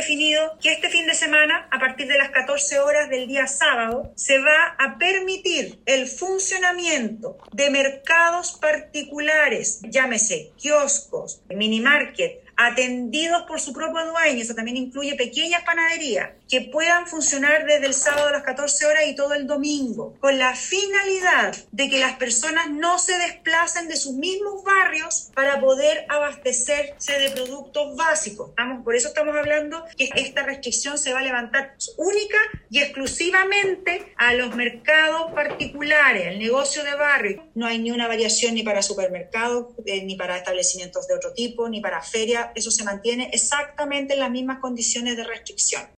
definido que este fin de semana, a partir de las 14 horas del día sábado, se va a permitir el funcionamiento de mercados particulares, llámese kioscos, mini market, atendidos por su propio dueño, eso también incluye pequeñas panaderías, que puedan funcionar desde el sábado a las 14 horas y todo el domingo, con la finalidad de que las personas no se desplacen de sus mismos barrios para poder abastecerse de productos básicos. Por eso estamos hablando que esta restricción se va a levantar única y exclusivamente a los mercados particulares, el negocio de barrio. No hay ni una variación ni para supermercados, ni para establecimientos de otro tipo, ni para ferias. Eso se mantiene exactamente en las mismas condiciones de restricción.